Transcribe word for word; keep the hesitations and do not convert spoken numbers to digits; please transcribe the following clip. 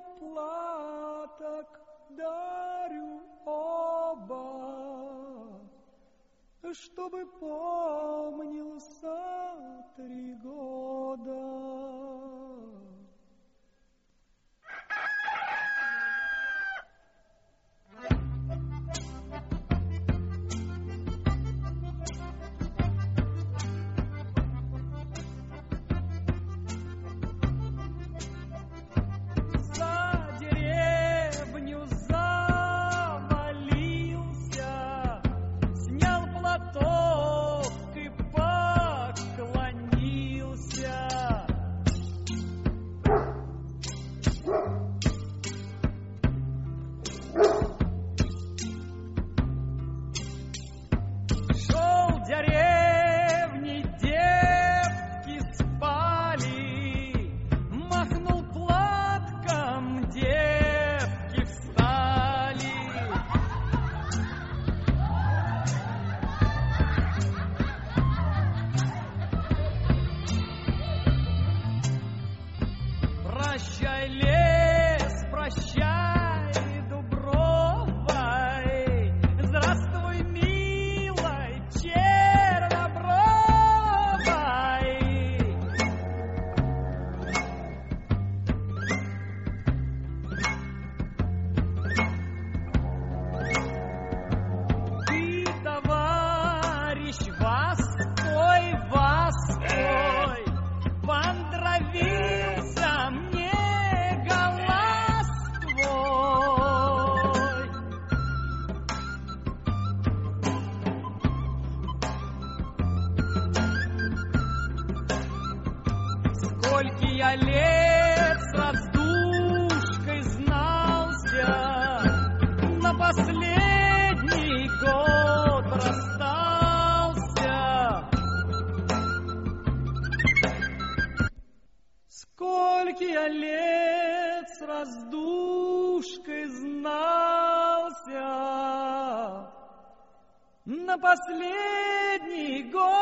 платок дарю оба, чтобы помнился три года. Прощай, лес, прощай, дубровой, здравствуй, милой чернобровой. Ты, товарищ, востой, востой, пондравился мне голос твой. Сколько я лет с раздушкой знался, на последний год расстался. Сколько я лет с раздушкой знался, на последний год